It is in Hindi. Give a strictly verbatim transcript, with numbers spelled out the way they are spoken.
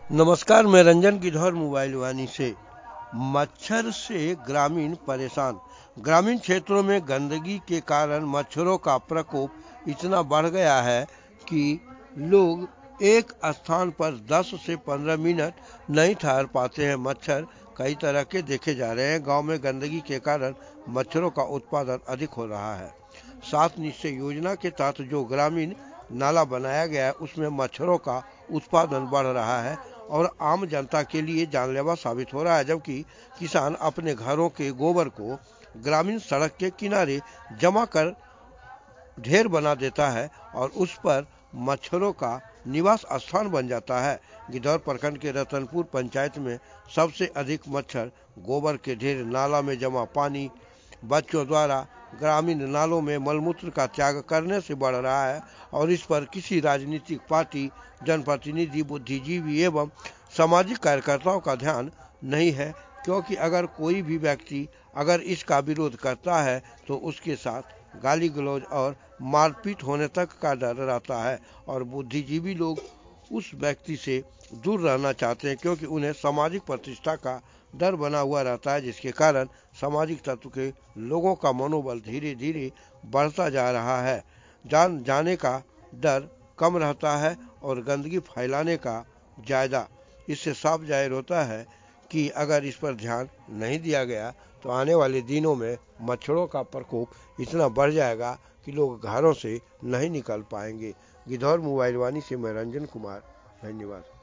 नमस्कार, मैं रंजन गिद्धौर मोबाइल वानी से। मच्छर से ग्रामीण परेशान। ग्रामीण क्षेत्रों में गंदगी के कारण मच्छरों का प्रकोप इतना बढ़ गया है कि लोग एक स्थान पर दस से पंद्रह मिनट नहीं ठहर पाते हैं। मच्छर कई तरह के देखे जा रहे हैं। गांव में गंदगी के कारण मच्छरों का उत्पादन अधिक हो रहा है। सात निश्चय योजना के तहत जो ग्रामीण नाला बनाया गया है उसमें मच्छरों का उत्पादन बढ़ रहा है और आम जनता के लिए जानलेवा साबित हो रहा है। जबकि किसान अपने घरों के गोबर को ग्रामीण सड़क के किनारे जमा कर ढेर बना देता है और उस पर मच्छरों का निवास स्थान बन जाता है। गिद्धौर प्रखंड के रतनपुर पंचायत में सबसे अधिक मच्छर गोबर के ढेर, नाला में जमा पानी, बच्चों द्वारा ग्रामीण नालों में मलमूत्र का त्याग करने से बढ़ रहा है और इस पर किसी राजनीतिक पार्टी, जनप्रतिनिधि, बुद्धिजीवी एवं सामाजिक कार्यकर्ताओं का ध्यान नहीं है। क्योंकि अगर कोई भी व्यक्ति अगर इसका विरोध करता है तो उसके साथ गाली गलौज और मारपीट होने तक का डर रहता है और बुद्धिजीवी लोग उस व्यक्ति से दूर रहना चाहते हैं, क्योंकि उन्हें सामाजिक प्रतिष्ठा का डर बना हुआ रहता है, जिसके कारण सामाजिक तत्व के लोगों का मनोबल धीरे धीरे बढ़ता जा रहा है। जान जाने का डर कम रहता है और गंदगी फैलाने का ज़्यादा। इससे साफ जाहिर होता है कि अगर इस पर ध्यान नहीं दिया गया तो आने वाले दिनों में मच्छरों का प्रकोप इतना बढ़ जाएगा कि लोग घरों से नहीं निकल पाएंगे। गिद्धौर मोबाइल वानी से मैं रंजन कुमार, धन्यवाद।